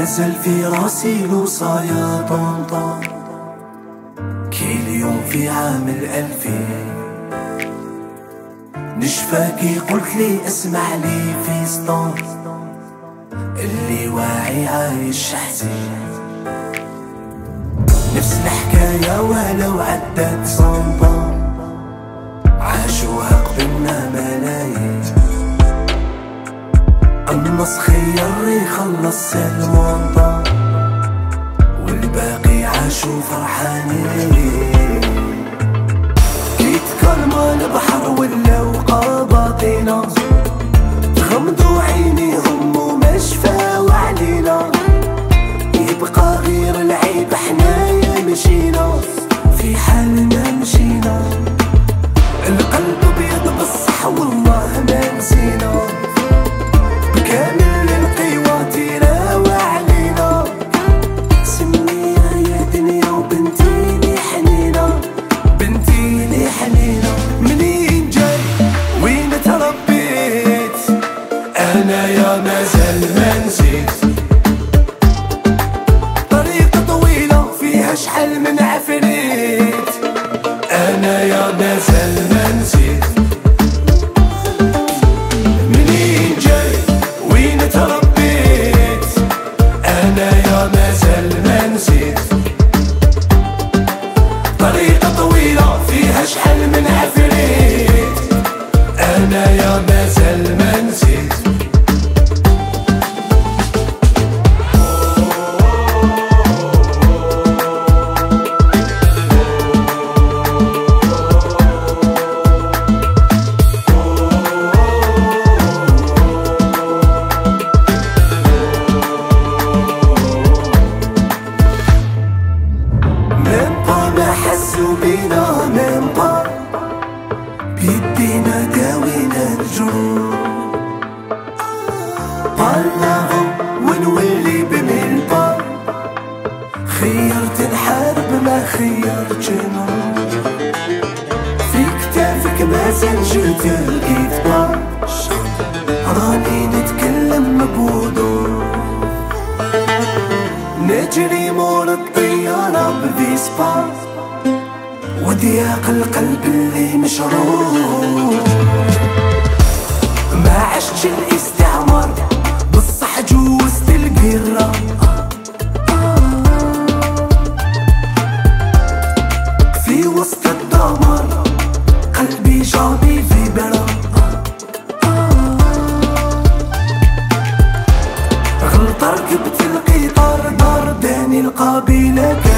مازال في راسي الوصايا طنطا كل يوم في عام 2000 نشفاكي قلت لي اسمع لي في سطون اللي واعي عايش حزين نفس الحكاية ولو عدت صنطا عاشوها قبلنا ملايين النص خير يخلص المنطا والباقي عاشوا فرحانين كي تكلموا البحر ولاو قباطينا تغمضوا عينيهم ومش فاو علينا يبقى غير العيب حنايا مشينا في حالنا مشينا القلب ابيض بالصح والله ما نسينا بكامل القوى تراوى علينا سميها يا دنيا وبنتي لي حنينة بنتي لي حنينة منين جاي وين تربيت انا يا مازال ما نسيت طريقة طويلة فيها شحال من عفريت انا يا مازال ما نسيت منين جاي وين تربيت انا يا مازال ما نسيت طريقة طويلة فيها شحال من عفريت انا يا مازال ما نسيت حسوا بينا من بعض بيدينا داوينا الجروح طلعوا ونولي بملبا خيرت الحرب ما خيرت جنون في كتافك مازال جلت لقيت باش راني نتكلم بوضوح نجري مور الطيارة بفيسبا وضياق القلب اللي مشروح ما عشتش الاستعمار بصح جوزت القرة في وسط الدمار قلبي جابي في برا غلطة ركبت القطار دار داني القبيلة